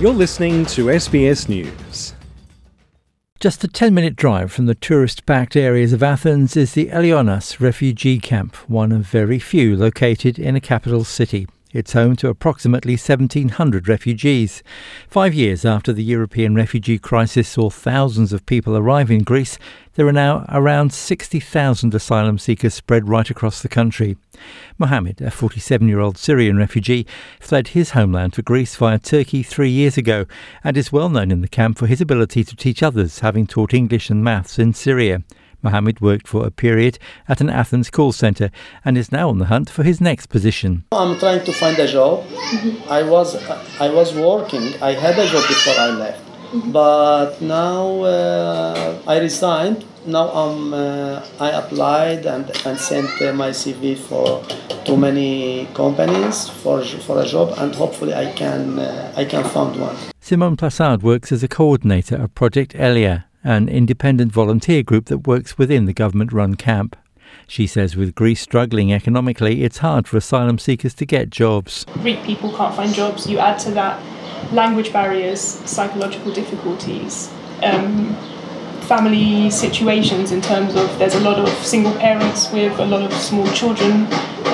You're listening to SBS News. Just a 10-minute drive from the tourist-packed areas of Athens is the Elionas refugee camp, one of very few located in a capital city. It's home to approximately 1,700 refugees. 5 years after the European refugee crisis saw thousands of people arrive in Greece, there are now around 60,000 asylum seekers spread right across the country. Mohammed, a 47-year-old Syrian refugee, fled his homeland for Greece via Turkey 3 years ago and is well known in the camp for his ability to teach others, having taught English and maths in Syria. Mohammed worked for a period at an Athens call centre and is now on the hunt for his next position. I'm trying to find a job. I was working. I had a job before I left, but now I resigned. Now I applied and sent my CV for too many companies for a job, and hopefully I can find one. Simone Plassard works as a coordinator of Project Elia, an independent volunteer group that works within the government-run camp. She says with Greece struggling economically, it's hard for asylum seekers to get jobs. Greek people can't find jobs. You add to that language barriers, psychological difficulties, family situations in terms of there's a lot of single parents with a lot of small children,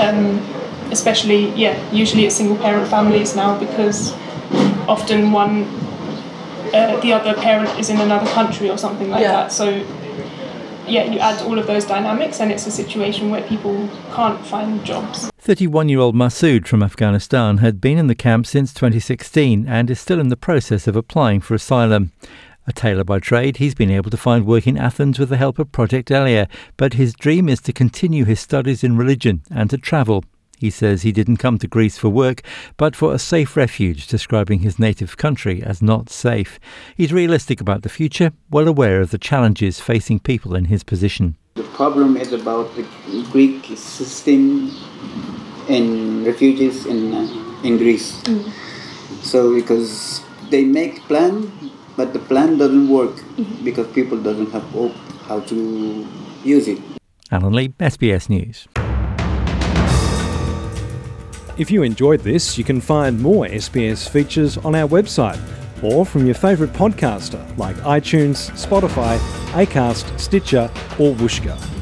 usually it's single parent families now because often the other parent is in another country or something like that. So, you add all of those dynamics and it's a situation where people can't find jobs. 31-year-old Masood from Afghanistan had been in the camp since 2016 and is still in the process of applying for asylum. A tailor by trade, he's been able to find work in Athens with the help of Project Elia, but his dream is to continue his studies in religion and to travel. He says he didn't come to Greece for work, but for a safe refuge, describing his native country as not safe. He's realistic about the future, well aware of the challenges facing people in his position. The problem is about the Greek system and refugees in Greece. So because they make plan, but the plan doesn't work because people doesn't have hope how to use it. Alan Lee, SBS News. If you enjoyed this, you can find more SBS features on our website or from your favourite podcaster like iTunes, Spotify, Acast, Stitcher or Whooshkaa.